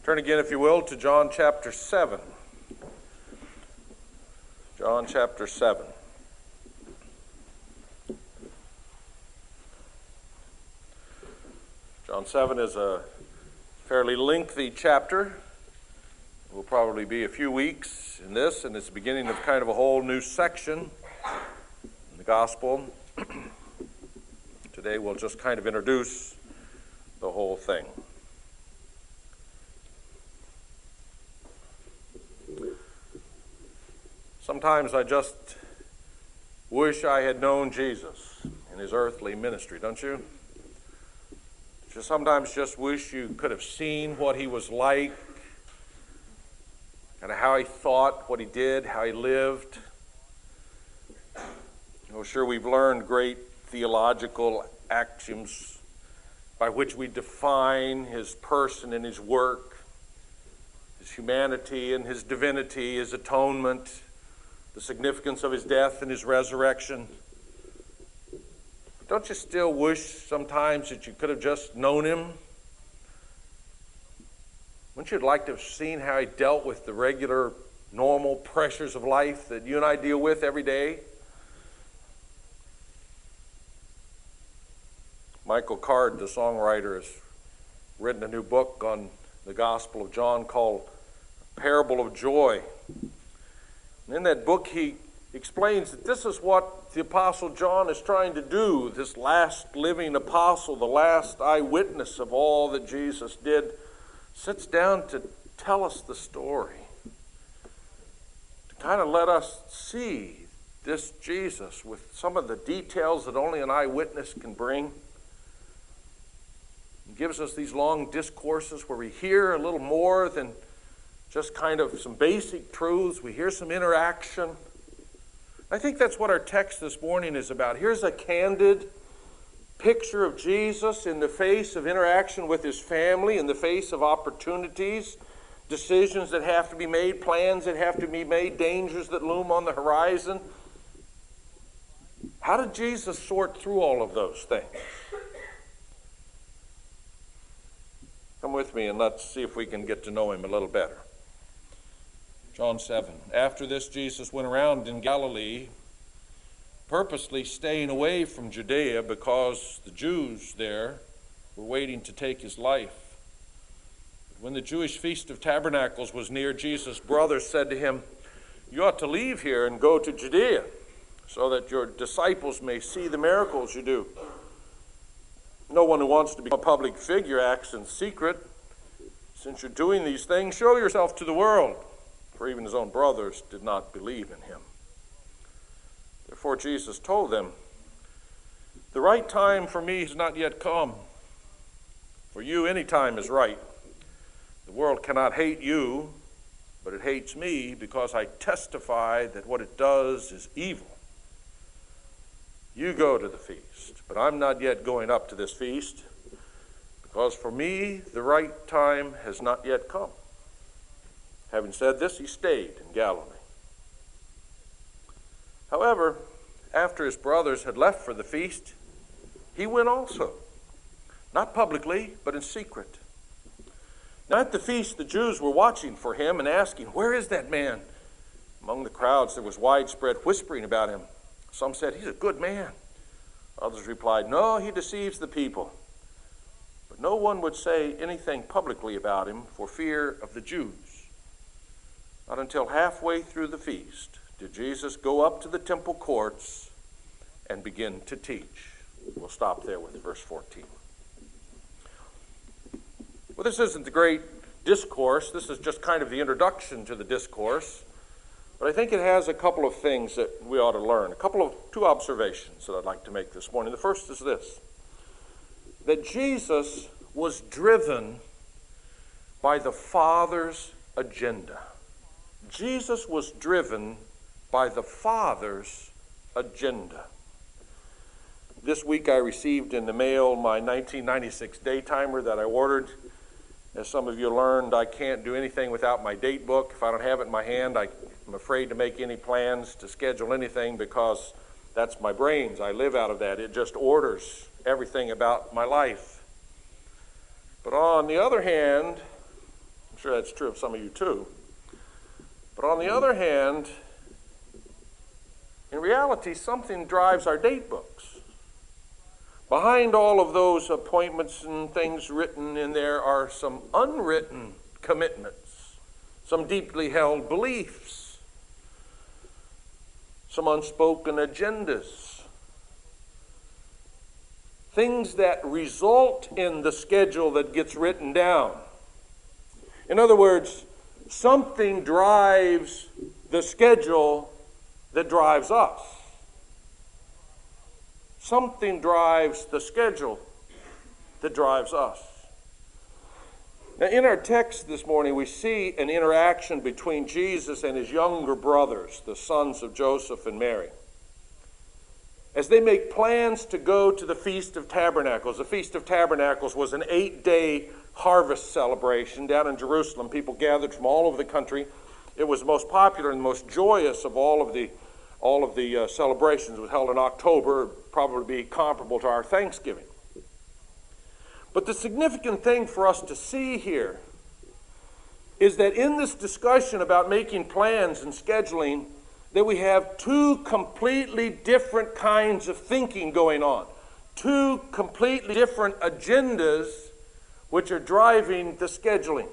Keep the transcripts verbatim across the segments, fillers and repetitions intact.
Turn again, if you will, to John chapter seven. John chapter seven. John seven is a fairly lengthy chapter. It will probably be a few weeks in this, and it's the beginning of kind of a whole new section in the gospel. Today we'll just kind of introduce the whole thing. Sometimes I just wish I had known Jesus in his earthly ministry, don't you? Just sometimes just wish you could have seen what he was like, kind of how he thought, what he did, how he lived. Oh, sure, we've learned great theological axioms by which we define his person and his work, his humanity and his divinity, his atonement, the significance of his death and his resurrection. But don't you still wish sometimes that you could have just known him? Wouldn't you like to have seen how he dealt with the regular, normal pressures of life that you and I deal with every day? Michael Card, the songwriter, has written a new book on the Gospel of John called Parable of Joy. And in that book, he explains that this is what the Apostle John is trying to do. This last living apostle, the last eyewitness of all that Jesus did, sits down to tell us the story, to kind of let us see this Jesus with some of the details that only an eyewitness can bring. He gives us these long discourses where we hear a little more than just kind of some basic truths. We hear some interaction. I think that's what our text this morning is about. Here's a candid picture of Jesus in the face of interaction with his family, in the face of opportunities, decisions that have to be made, plans that have to be made, dangers that loom on the horizon. How did Jesus sort through all of those things? Come with me and let's see if we can get to know him a little better. John seven. After this, Jesus went around in Galilee, purposely staying away from Judea because the Jews there were waiting to take his life. When the Jewish Feast of Tabernacles was near, Jesus' brothers said to him, "You ought to leave here and go to Judea, so that your disciples may see the miracles you do. No one who wants to become a public figure acts in secret. Since you're doing these things, show yourself to the world." For even his own brothers did not believe in him. Therefore Jesus told them, "The right time for me has not yet come. For you any time is right. The world cannot hate you, but it hates me because I testify that what it does is evil. You go to the feast, but I'm not yet going up to this feast, because for me the right time has not yet come." Having said this, he stayed in Galilee. However, after his brothers had left for the feast, he went also, not publicly, but in secret. Now at the feast, the Jews were watching for him and asking, "Where is that man?" Among the crowds, there was widespread whispering about him. Some said, "He's a good man." Others replied, "No, he deceives the people." But no one would say anything publicly about him for fear of the Jews. Not until halfway through the feast did Jesus go up to the temple courts and begin to teach. We'll stop there with verse fourteen. Well, this isn't the great discourse. This is just kind of the introduction to the discourse. But I think it has a couple of things that we ought to learn. A couple of, two observations that I'd like to make this morning. The first is this, that Jesus was driven by the Father's agenda. Jesus was driven by the Father's agenda. This week I received in the mail my nineteen ninety-six day timer that I ordered. As some of you learned, I can't do anything without my date book. If I don't have it in my hand, I, I'm afraid to make any plans to schedule anything because that's my brains. I live out of that. It just orders everything about my life. But on the other hand, sure that's true of some of you too. But on the other hand, in reality, something drives our date books. Behind all of those appointments and things written in there are some unwritten commitments, some deeply held beliefs, some unspoken agendas, things that result in the schedule that gets written down. In other words, something drives the schedule that drives us. Something drives the schedule that drives us. Now, in our text this morning, we see an interaction between Jesus and his younger brothers, the sons of Joseph and Mary, as they make plans to go to the Feast of Tabernacles. The Feast of Tabernacles was an eight-day harvest celebration down in Jerusalem. People gathered from all over the country. It was the most popular and the most joyous of all of the all of the uh, celebrations. It was held in October, probably be comparable to our Thanksgiving. But the significant thing for us to see here is that in this discussion about making plans and scheduling, that we have two completely different kinds of thinking going on. Two completely different agendas which are driving the scheduling.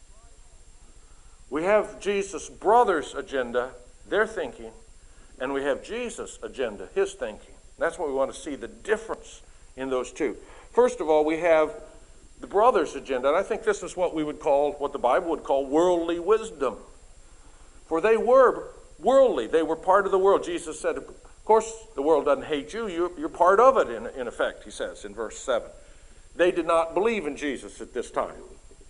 We have Jesus' brothers' agenda, their thinking, and we have Jesus' agenda, his thinking. That's what we want to see, the difference in those two. First of all, we have the brothers' agenda, and I think this is what we would call, what the Bible would call worldly wisdom. For they were worldly. They were part of the world. Jesus said, of course, the world doesn't hate you. You're, you're part of it, in, in effect, he says in verse seven. They did not believe in Jesus at this time.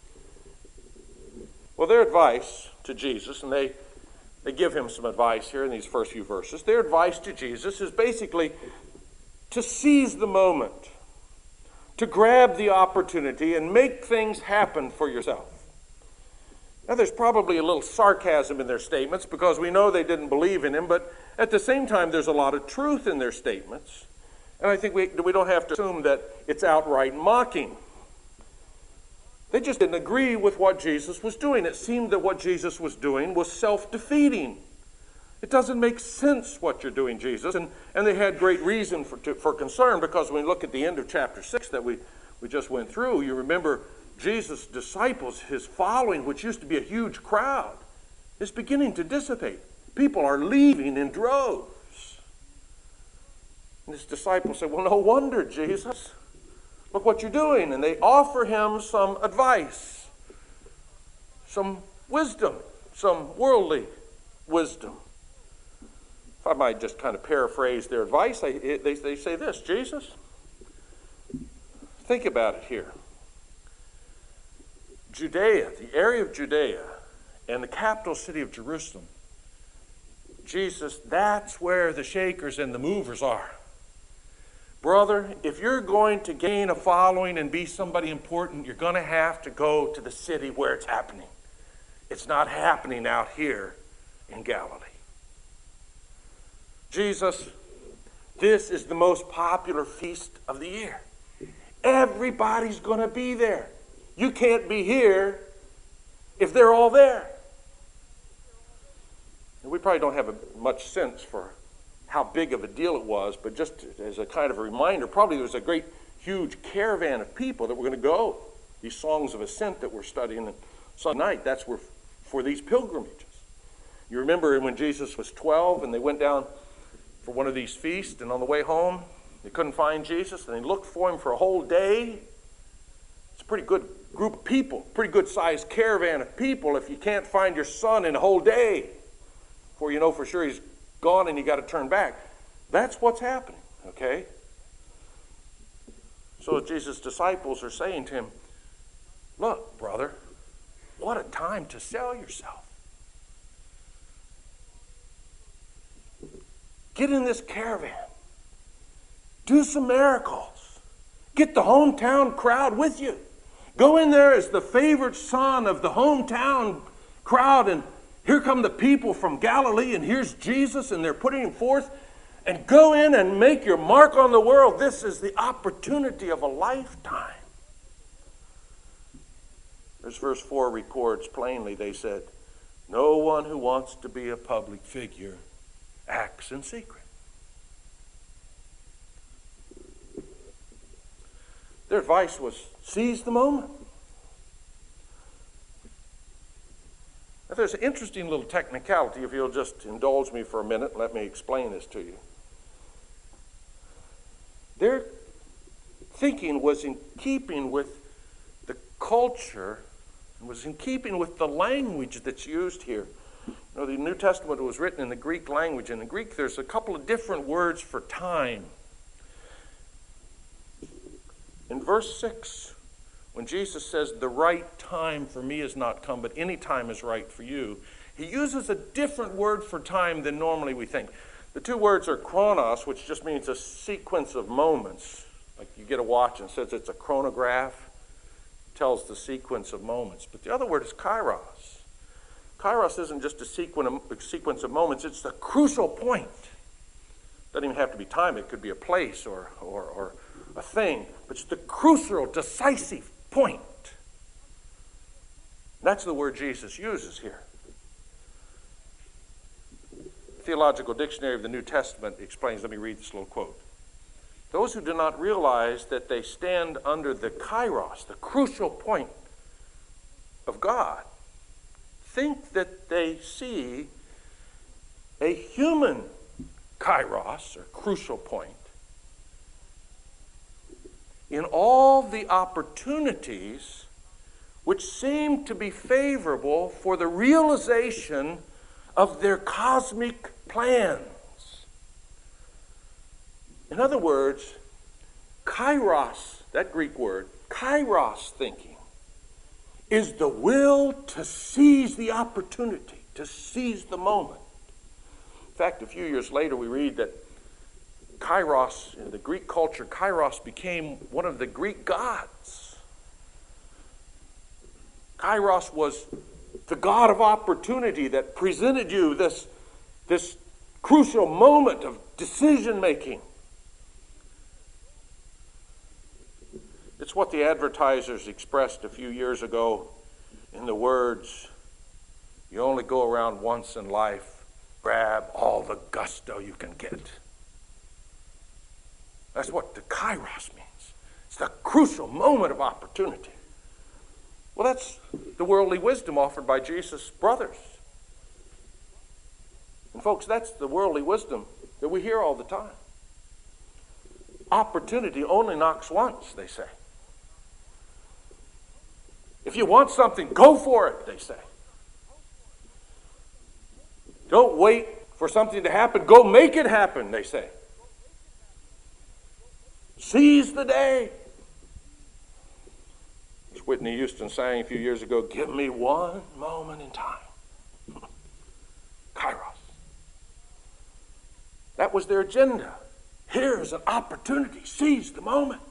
Well, their advice to Jesus, and they, they give him some advice here in these first few verses, their advice to Jesus is basically to seize the moment, to grab the opportunity and make things happen for yourself. Now, there's probably a little sarcasm in their statements because we know they didn't believe in him, but at the same time, there's a lot of truth in their statements. And I think we, we don't have to assume that it's outright mocking. They just didn't agree with what Jesus was doing. It seemed that what Jesus was doing was self-defeating. It doesn't make sense what you're doing, Jesus. And, and they had great reason for, to, for concern, because when we look at the end of chapter six that we, we just went through, you remember Jesus' disciples, his following, which used to be a huge crowd, is beginning to dissipate. People are leaving in droves. And his disciples say, well, no wonder, Jesus. Look what you're doing. And they offer him some advice, some wisdom, some worldly wisdom. If I might just kind of paraphrase their advice, they, they, they say this: Jesus, think about it here. Judea, the area of Judea, and the capital city of Jerusalem, Jesus, that's where the shakers and the movers are. Brother, if you're going to gain a following and be somebody important, you're going to have to go to the city where it's happening. It's not happening out here in Galilee. Jesus, this is the most popular feast of the year. Everybody's going to be there. You can't be here if they're all there. And we probably don't have a, much sense for how big of a deal it was, but just as a kind of a reminder, probably there was a great, huge caravan of people that were going to go. These songs of ascent that we're studying on Sunday night, that's where, for these pilgrimages. You remember when Jesus was twelve and they went down for one of these feasts, and on the way home, they couldn't find Jesus, and they looked for him for a whole day. It's a pretty good group of people, pretty good sized caravan of people if you can't find your son in a whole day before you know for sure he's gone and you got to turn back. That's what's happening, okay? So Jesus' disciples are saying to him, look, brother, what a time to sell yourself. Get in this caravan. Do some miracles. Get the hometown crowd with you. Go in there as the favored son of the hometown crowd, and here come the people from Galilee, and here's Jesus, and they're putting him forth. And go in and make your mark on the world. This is the opportunity of a lifetime. As verse four records plainly, they said, no one who wants to be a public figure acts in secret. Their advice was, seize the moment. Now, there's an interesting little technicality. If you'll just indulge me for a minute, let me explain this to you. Their thinking was in keeping with the culture, was in keeping with the language that's used here. You know, the New Testament was written in the Greek language. In the Greek, there's a couple of different words for time. In verse six, when Jesus says, the right time for me is not come, but any time is right for you, he uses a different word for time than normally we think. The two words are chronos, which just means a sequence of moments. Like you get a watch and it says it's a chronograph, it tells the sequence of moments. But the other word is kairos. Kairos isn't just a sequence of moments, it's the crucial point. It doesn't even have to be time, it could be a place or, or, or a thing, but it's the crucial, decisive point. That's the word Jesus uses here. Theological Dictionary of the New Testament explains, let me read this little quote. Those who do not realize that they stand under the kairos, the crucial point of God, think that they see a human kairos, or crucial point, in all the opportunities which seem to be favorable for the realization of their cosmic plans. In other words, kairos, that Greek word, kairos thinking, is the will to seize the opportunity, to seize the moment. In fact, a few years later we read that Kairos, in the Greek culture, Kairos became one of the Greek gods. Kairos was the god of opportunity that presented you this, this crucial moment of decision making. It's what the advertisers expressed a few years ago in the words, you only go around once in life, grab all the gusto you can get. That's what the kairos means. It's the crucial moment of opportunity. Well, that's the worldly wisdom offered by Jesus' brothers. And folks, that's the worldly wisdom that we hear all the time. Opportunity only knocks once, they say. If you want something, go for it, they say. Don't wait for something to happen. Go make it happen, they say. Seize the day. As Whitney Houston sang a few years ago, give me one moment in time. Kairos. That was their agenda. Here's an opportunity. Seize the moment.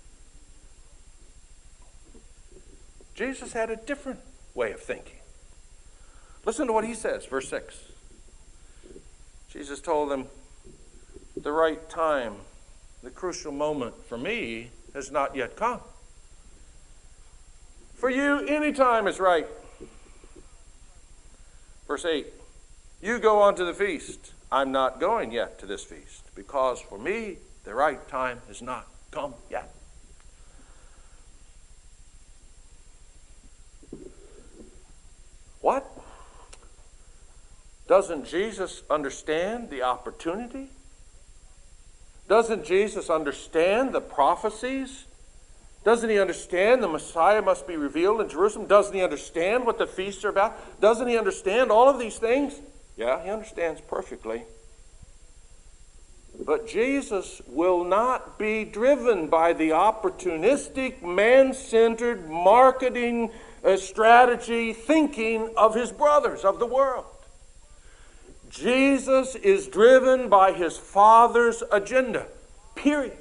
Jesus had a different way of thinking. Listen to what he says, verse six. Jesus told them, the right time, the crucial moment for me has not yet come. For you, any time is right. Verse eight, you go on to the feast. I'm not going yet to this feast, because for me, the right time has not come yet. What? Doesn't Jesus understand the opportunity? Doesn't Jesus understand the prophecies? Doesn't he understand the Messiah must be revealed in Jerusalem? Doesn't he understand what the feasts are about? Doesn't he understand all of these things? Yeah, he understands perfectly. But Jesus will not be driven by the opportunistic, man-centered marketing uh, strategy thinking of his brothers, of the world. Jesus is driven by his Father's agenda, period.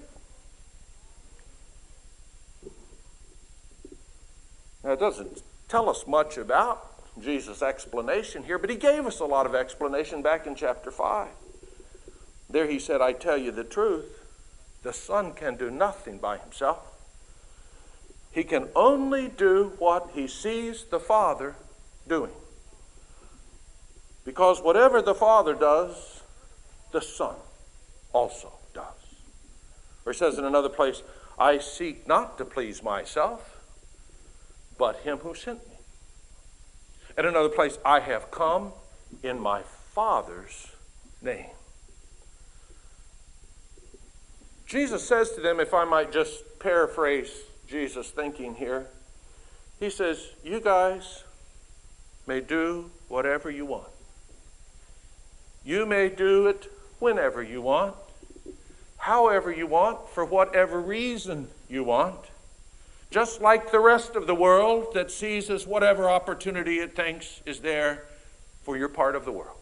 Now, it doesn't tell us much about Jesus' explanation here, but he gave us a lot of explanation back in chapter five. There he said, I tell you the truth, the Son can do nothing by himself. He can only do what he sees the Father doing. Because whatever the Father does, the Son also does. Or he says in another place, I seek not to please myself, but him who sent me. At another place, I have come in my Father's name. Jesus says to them, if I might just paraphrase Jesus' thinking here, he says, you guys may do whatever you want. You may do it whenever you want, however you want, for whatever reason you want. Just like the rest of the world that seizes whatever opportunity it thinks is there for your part of the world.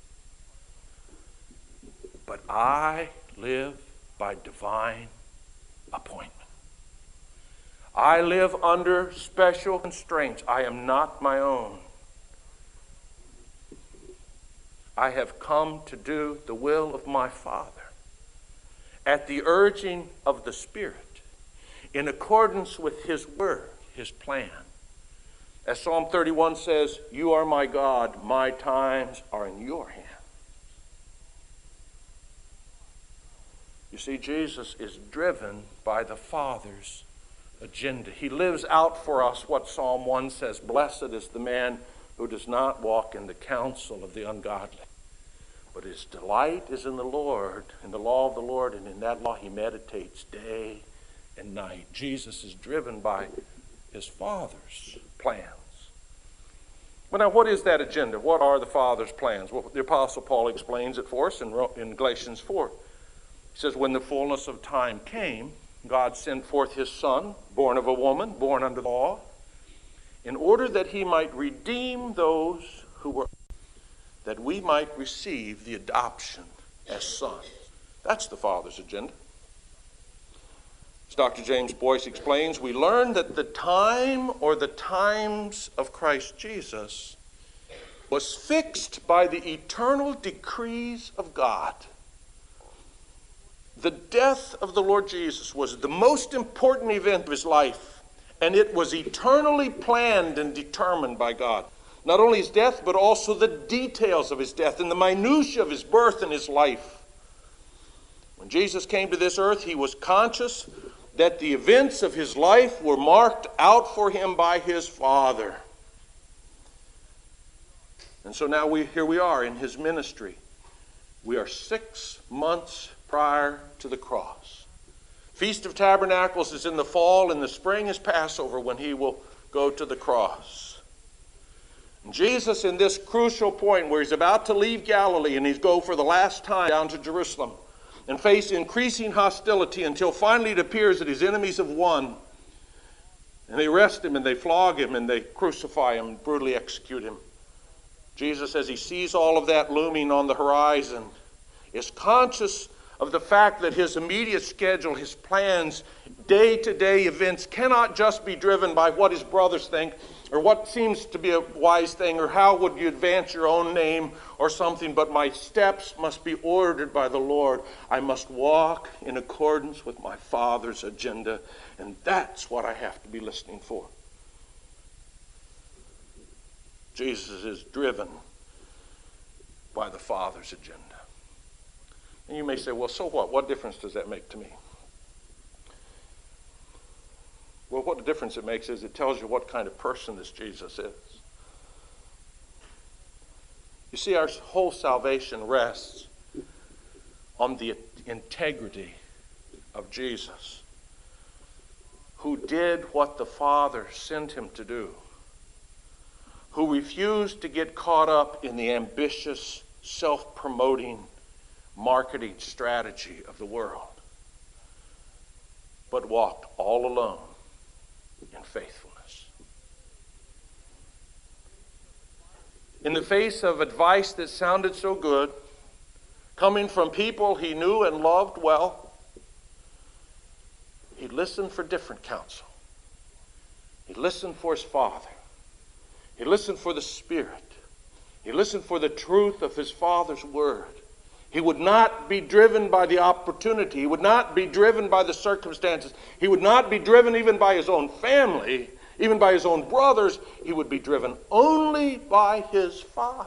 But I live by divine appointment. I live under special constraints. I am not my own. I have come to do the will of my Father at the urging of the Spirit, in accordance with his word, his plan. As Psalm thirty-one says, you are my God, my times are in your hand. You see, Jesus is driven by the Father's agenda. He lives out for us what Psalm one says, blessed is the man who does not walk in the counsel of the ungodly, but his delight is in the Lord, in the law of the Lord, and in that law he meditates day and night. Jesus is driven by his Father's plans. Well, now, what is that agenda? What are the Father's plans? Well, the Apostle Paul explains it for us in, in Galatians four. He says, when the fullness of time came, God sent forth his Son, born of a woman, born under the law, in order that he might redeem those who were, that we might receive the adoption as sons. That's the Father's agenda. As Doctor James Boyce explains, we learn that the time or the times of Christ Jesus was fixed by the eternal decrees of God. The death of the Lord Jesus was the most important event of his life, and it was eternally planned and determined by God. Not only his death, but also the details of his death and the minutiae of his birth and his life. When Jesus came to this earth, he was conscious that the events of his life were marked out for him by his Father. And so now we here we are in his ministry. We are six months prior to the cross. Feast of Tabernacles is in the fall, and the spring is Passover when he will go to the cross. And Jesus, in this crucial point where he's about to leave Galilee and he's go for the last time down to Jerusalem and face increasing hostility until finally it appears that his enemies have won. And they arrest him and they flog him and they crucify him and brutally execute him. Jesus, as he sees all of that looming on the horizon, is conscious of the fact that his immediate schedule, his plans, day-to-day events cannot just be driven by what his brothers think or what seems to be a wise thing or how would you advance your own name or something, but my steps must be ordered by the Lord. I must walk in accordance with my Father's agenda, and that's what I have to be listening for. Jesus is driven by the Father's agenda. And you may say, well, so what? What difference does that make to me? Well, what the difference it makes is it tells you what kind of person this Jesus is. You see, our whole salvation rests on the integrity of Jesus, who did what the Father sent him to do, who refused to get caught up in the ambitious, self-promoting marketing strategy of the world, but walked all alone in faithfulness. In the face of advice that sounded so good, coming from people he knew and loved well, he listened for different counsel. He listened for his Father. He listened for the Spirit. He listened for the truth of his Father's word. He would not be driven by the opportunity. He would not be driven by the circumstances. He would not be driven even by his own family, even by his own brothers. He would be driven only by his Father.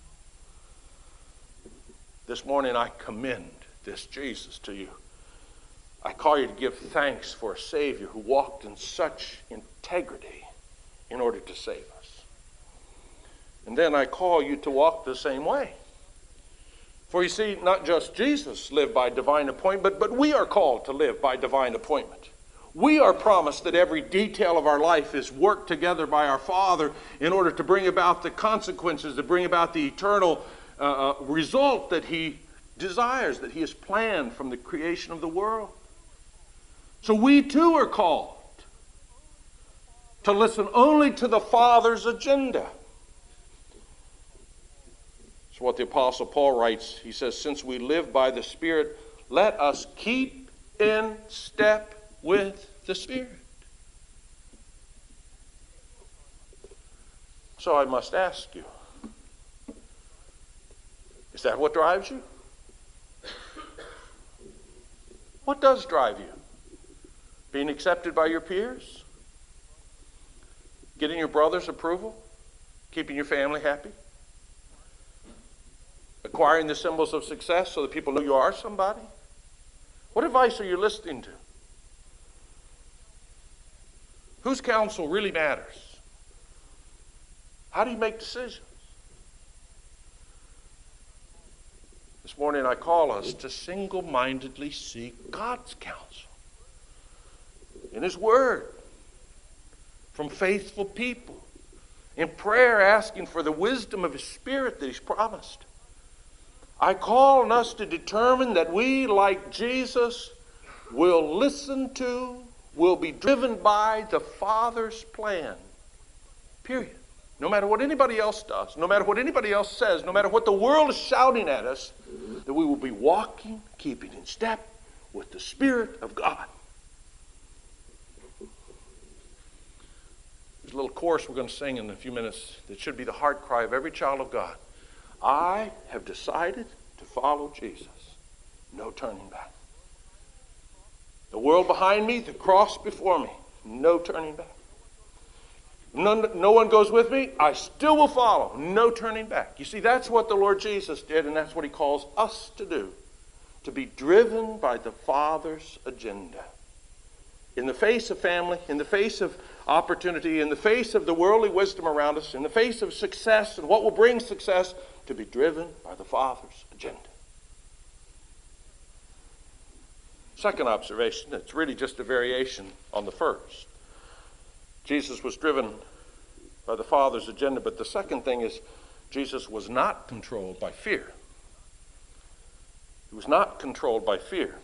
This morning I commend this Jesus to you. I call you to give thanks for a Savior who walked in such integrity in order to save us. And then I call you to walk the same way. For you see, not just Jesus lived by divine appointment, but we are called to live by divine appointment. We are promised that every detail of our life is worked together by our Father in order to bring about the consequences, to bring about the eternal uh, result that He desires, that He has planned from the creation of the world. So we too are called to listen only to the Father's agenda. It's what the Apostle Paul writes. He says, since we live by the Spirit, let us keep in step with the Spirit. So I must ask you, is that what drives you? What does drive you? Being accepted by your peers? Getting your brother's approval? Keeping your family happy? Acquiring the symbols of success so that people know you are somebody? What advice are you listening to? Whose counsel really matters? How do you make decisions? This morning I call us to single-mindedly seek God's counsel in His Word, from faithful people, in prayer asking for the wisdom of His Spirit that He's promised. I call on us to determine that we, like Jesus, will listen to, will be driven by the Father's plan. Period. No matter what anybody else does, no matter what anybody else says, no matter what the world is shouting at us, that we will be walking, keeping in step with the Spirit of God. There's a little chorus we're going to sing in a few minutes that should be the heart cry of every child of God. I have decided to follow Jesus. No turning back. The world behind me, the cross before me. No turning back. None, no one goes with me, I still will follow. No turning back. You see, that's what the Lord Jesus did, and that's what He calls us to do. To be driven by the Father's agenda. In the face of family, in the face of opportunity, in the face of the worldly wisdom around us, in the face of success and what will bring success, to be driven by the Father's agenda. Second observation, it's really just a variation on the first. Jesus was driven by the Father's agenda, but the second thing is Jesus was not controlled by fear. He was not controlled by fear.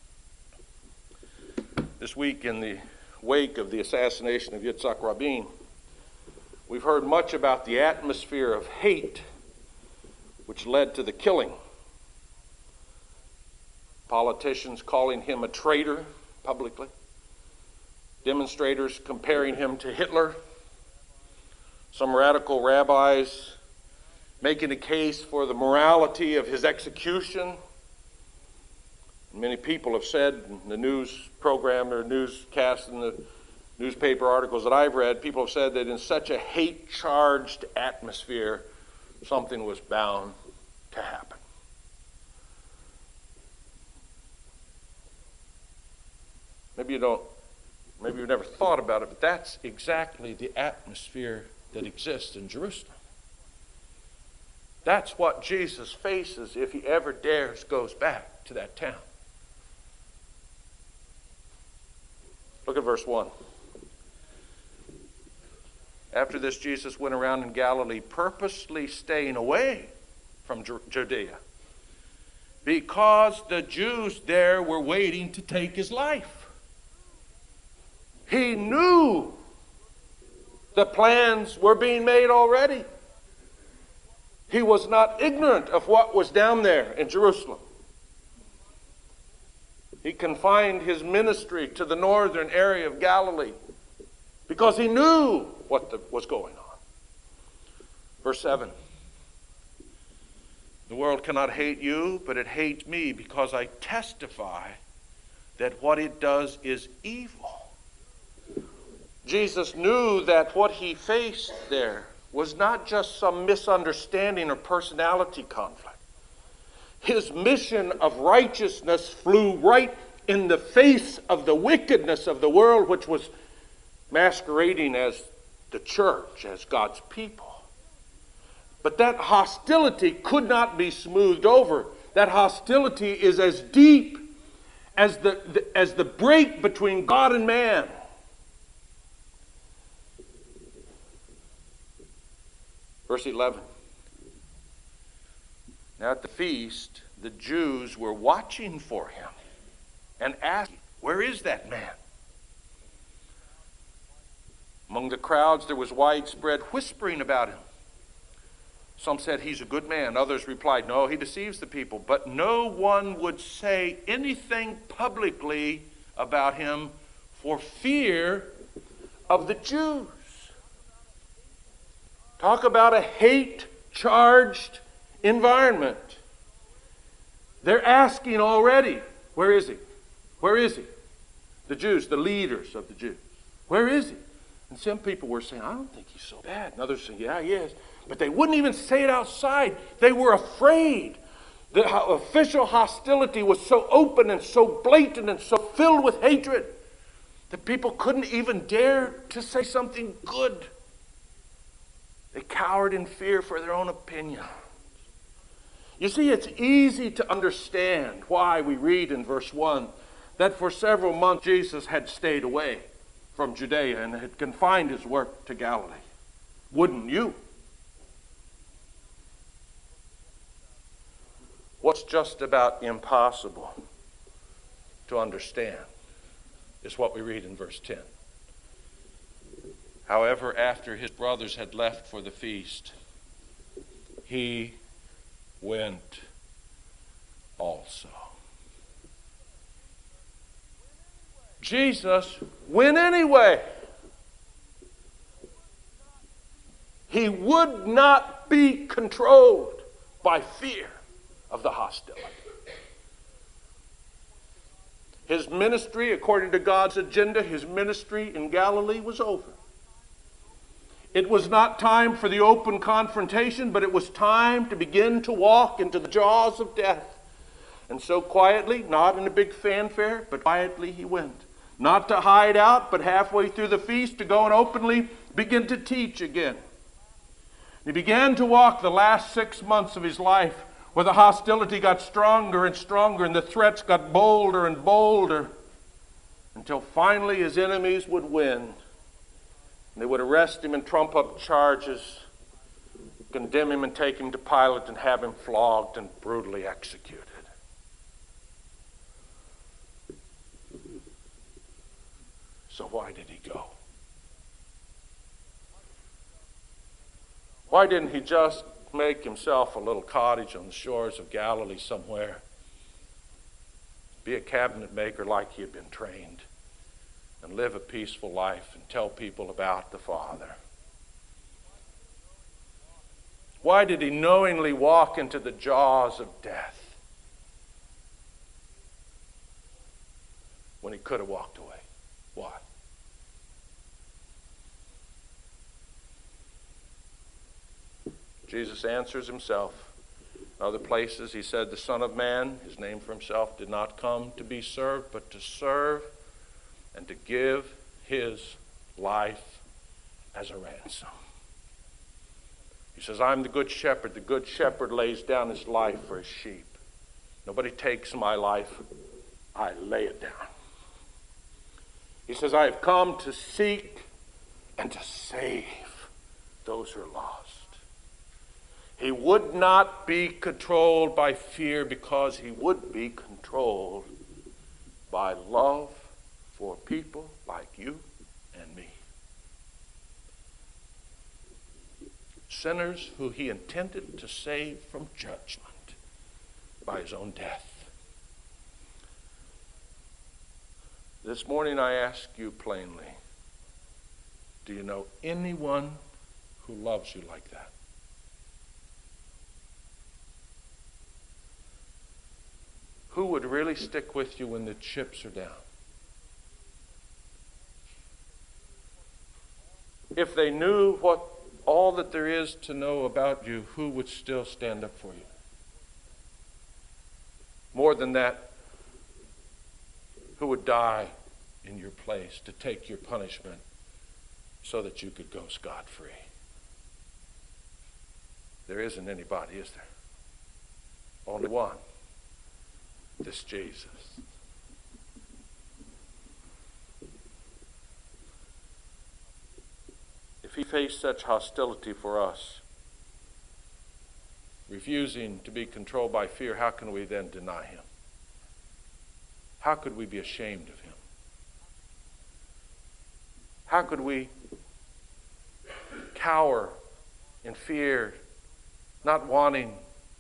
This week, in the wake of the assassination of Yitzhak Rabin, we've heard much about the atmosphere of hate which led to the killing. Politicians calling him a traitor publicly. Demonstrators comparing him to Hitler. Some radical rabbis making a case for the morality of his execution. Many people have said in the news program or newscast and the newspaper articles that I've read, people have said that in such a hate-charged atmosphere, something was bound to happen. Maybe you don't, maybe you've never thought about it, but that's exactly the atmosphere that exists in Jerusalem. That's what Jesus faces if he ever dares goes back to that town. Look at verse one. After this, Jesus went around in Galilee, purposely staying away from Judea, because the Jews there were waiting to take his life. He knew the plans were being made already. He was not ignorant of what was down there in Jerusalem. He confined his ministry to the northern area of Galilee because he knew what the, was going on. Verse seven. The world cannot hate you, but it hates me because I testify that what it does is evil. Jesus knew that what he faced there was not just some misunderstanding or personality conflict. His mission of righteousness flew right in the face of the wickedness of the world, which was masquerading as the church, as God's people. But that hostility could not be smoothed over. That hostility is as deep as the, the, as the break between God and man. Verse eleven. Now at the feast, the Jews were watching for him and asking, "Where is that man?" Among the crowds, there was widespread whispering about him. Some said, "He's a good man." Others replied, "No, he deceives the people." But no one would say anything publicly about him for fear of the Jews. Talk about a hate-charged environment. They're asking already, "Where is he? Where is he?" The Jews, the leaders of the Jews. "Where is he?" And some people were saying, "I don't think he's so bad." And others saying, "Yeah, he is." But they wouldn't even say it outside. They were afraid. The official hostility was so open and so blatant and so filled with hatred that people couldn't even dare to say something good. They cowered in fear for their own opinion. You see, it's easy to understand why we read in verse one that for several months Jesus had stayed away from Judea and had confined his work to Galilee. Wouldn't you? What's just about impossible to understand is what we read in verse ten. However, after his brothers had left for the feast, he went also. Jesus went anyway. He would not be controlled by fear of the hostility. His ministry, according to God's agenda, his ministry in Galilee was over. It was not time for the open confrontation, but it was time to begin to walk into the jaws of death. And so quietly, not in a big fanfare, but quietly he went. Not to hide out, but halfway through the feast to go and openly begin to teach again. He began to walk the last six months of his life where the hostility got stronger and stronger and the threats got bolder and bolder until finally his enemies would win. They would arrest him and trump up charges, condemn him and take him to Pilate and have him flogged and brutally executed. So why did he go? Why didn't he just make himself a little cottage on the shores of Galilee somewhere, be a cabinet maker like he had been trained, and live a peaceful life and tell people about the Father? Why did he knowingly walk into the jaws of death when he could have walked away? Why? Jesus answers himself. In other places he said, the Son of Man, his name for himself, did not come to be served, but to serve and to give his life as a ransom. He says, I'm the good shepherd. The good shepherd lays down his life for his sheep. Nobody takes my life. I lay it down. He says, I have come to seek and to save those who are lost. He would not be controlled by fear because he would be controlled by love for people like you and me. Sinners who he intended to save from judgment by his own death. This morning I ask you plainly, do you know anyone who loves you like that? who would really stick with you when the chips are down? If they knew what all that there is to know about you, who would still stand up for you? More than that, who would die in your place to take your punishment so that you could go scot-free? There isn't anybody, is there? Only one. This Jesus. If he faced such hostility for us, refusing to be controlled by fear, how can we then deny him? How could we be ashamed of him? How could we cower in fear, not wanting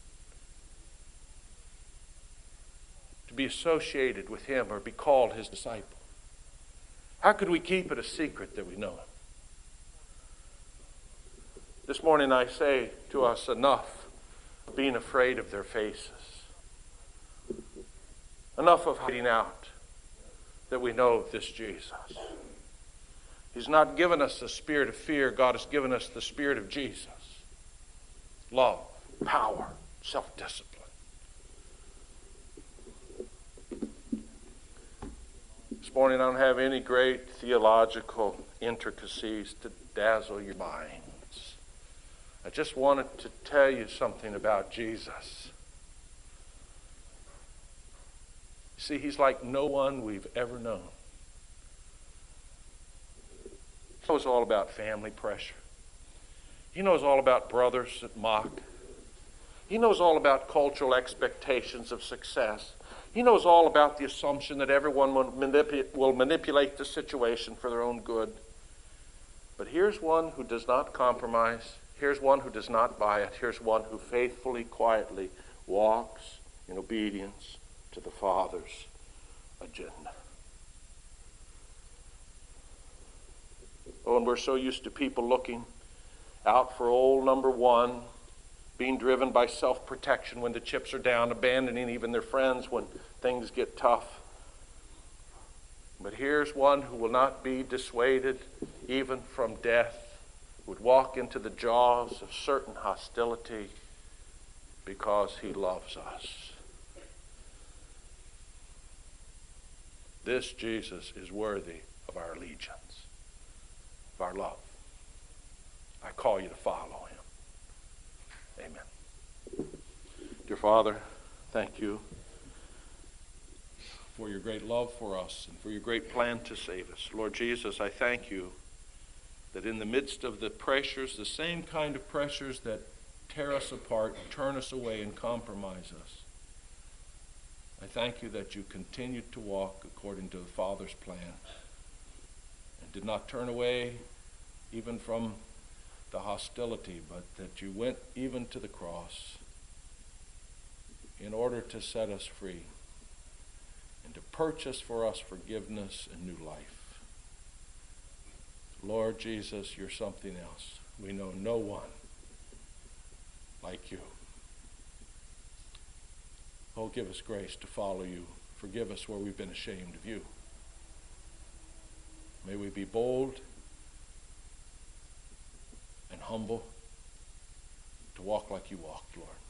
to be associated with him or be called his disciple? How could we keep it a secret that we know him? This morning I say to us, enough of being afraid of their faces. Enough of hiding out that we know this Jesus. He's not given us the spirit of fear. God has given us the spirit of Jesus. Love, power, self-discipline. This morning I don't have any great theological intricacies to dazzle your minds. I just wanted to tell you something about Jesus. See, he's like no one we've ever known. He knows all about family pressure. He knows all about brothers that mock. He knows all about cultural expectations of success. He knows all about the assumption that everyone will, manipu- will manipulate the situation for their own good. But here's one who does not compromise. Here's one who does not buy it. Here's one who faithfully, quietly walks in obedience to the Father's agenda. Oh, and we're so used to people looking out for old number one, being driven by self-protection when the chips are down, abandoning even their friends when things get tough. But here's one who will not be dissuaded even from death, would walk into the jaws of certain hostility because he loves us. This Jesus is worthy of our allegiance, of our love. I call you to follow him. Amen. Dear Father, thank you for your great love for us and for your great plan to save us. Lord Jesus, I thank you that in the midst of the pressures, the same kind of pressures that tear us apart, turn us away, and compromise us, I thank you that you continued to walk according to the Father's plan and did not turn away even from the hostility, but that you went even to the cross in order to set us free and to purchase for us forgiveness and new life. Lord Jesus, you're something else. We know no one like you. Oh, give us grace to follow you. Forgive us where we've been ashamed of you. May we be bold and humble to walk like you walked, Lord.